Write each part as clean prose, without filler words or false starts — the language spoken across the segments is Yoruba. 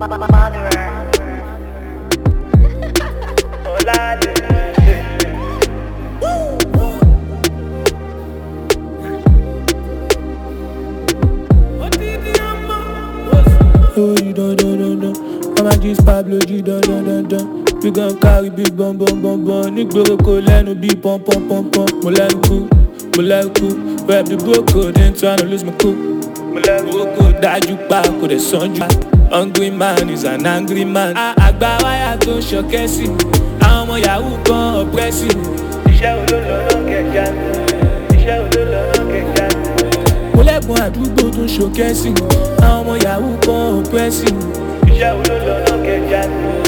Oh, you don't. I'm a G's Pablo G, don't. We gon' carry big bum. Nígboro kò lẹ́nu bí pom. Mo lẹ́nu kú. Rap the boko, then tryna lose my cool. Mo lẹ́nu boko, dájú pa, kò dẹ̀ sanjú. Hungry man is an angry man. Àgbà wáyà tó ń ṣọkẹ́ sí. Àwọn ọmọ yahoo kan ọ̀pẹ́sì. Iṣẹ́ olólọ́nà kẹjà. Mo lẹ́gbọ̀n àdúgbò tó ń ṣọkẹ́ sí. Àwọn ọmọ yahoo kan ọ̀pẹ́sì. Iṣẹ́ olólọ́nà kẹjà.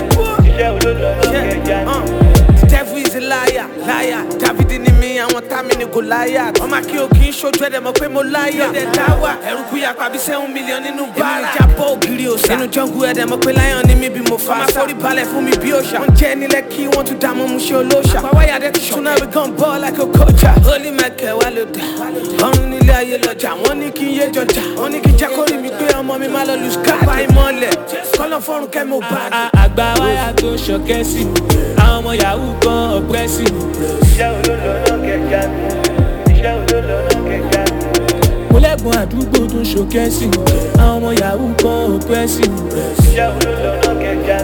The devil is a liar. David ni mi, àwọn tàmí ni Goliath. Ọmọ kí o kì í ṣojú ẹ̀dẹ̀ mọ̀ pé mo láyà. Ẹ̀dẹ̀ dáwà, ẹ̀rù kú yapa bí 7 million nínú bára. Èmi ìjábọ̀ ògiri òsà. Nínú jungle ẹ̀dẹ̀ mọ̀ pé lion ni mi bí mo fa. Ọmọ forí balẹ̀ fún mi bí òòṣà. Wọ́n jẹ́ nílẹ̀ kí wọ́n tún dá mọ́ mu ṣe olóòṣà. Àpáwáyà dẹ́ ti ṣúná we gon ball like a coacher. Holy Michael wà ló dà. Ọ̀run nílé ayé lọ́jà. Wọ́n ní kí n yé jọjà. Wọ́n ní kí n jẹ́ kó rí mi pé ọmọ mi má lọ lù skáàtì. Bá ìmọ̀lẹ̀, kọ́lọ́ fọ́run kẹ́ mo bá. Àgbà wáyà tó ń ṣọkẹ́ sí. Àwọn ọmọ yahoo kan ọ̀pẹ́sì. Iṣẹ́ olólọ́nà kẹjà. Mo lẹ́gbọ̀n àdúgbò tó ń ṣọkẹ́ sí. Àwọn ọmọ yahoo kan ọ̀pẹ́sì. Iṣẹ́ olólọ́nà kẹjà.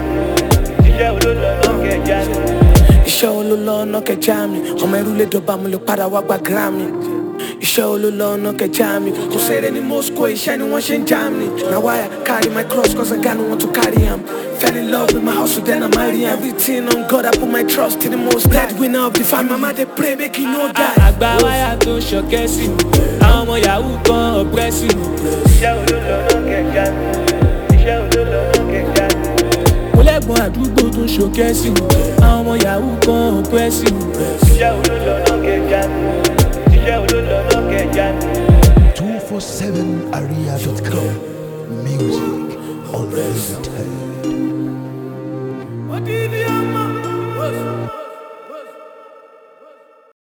Iṣẹ́ olólọ́nà kẹjà mi. Ọmọ ẹrú lè dọ̀bà mo lè padà wá gba Grammy. Iṣẹ́ olólọ́nà kẹjà mi. Kò ṣeré ní Moscow, iṣẹ́ ni wọ́n ṣe ń jam ni. Na why I carry my cross cause I got no one to carry him. Fell in love with my hustle, then I marry him. Everything on God, I put my trust in the most. Dead winner of the family. Mama they pray, make you know that. Àgbà wáyà tó ń ṣọkẹ́ sí. Àwọn ọmọ yahoo kan ọ̀pẹ́sì. Iṣẹ́ olólọ́nà kẹjà. Mo lẹ́gbọ̀n àdúgbò tó ń ṣọkẹ́ sí. Àwọn ọmọ yahoo kan ọ̀pẹ́sì. Iṣẹ́ olólọ́nà kẹjà. 247area.com. Music on every time.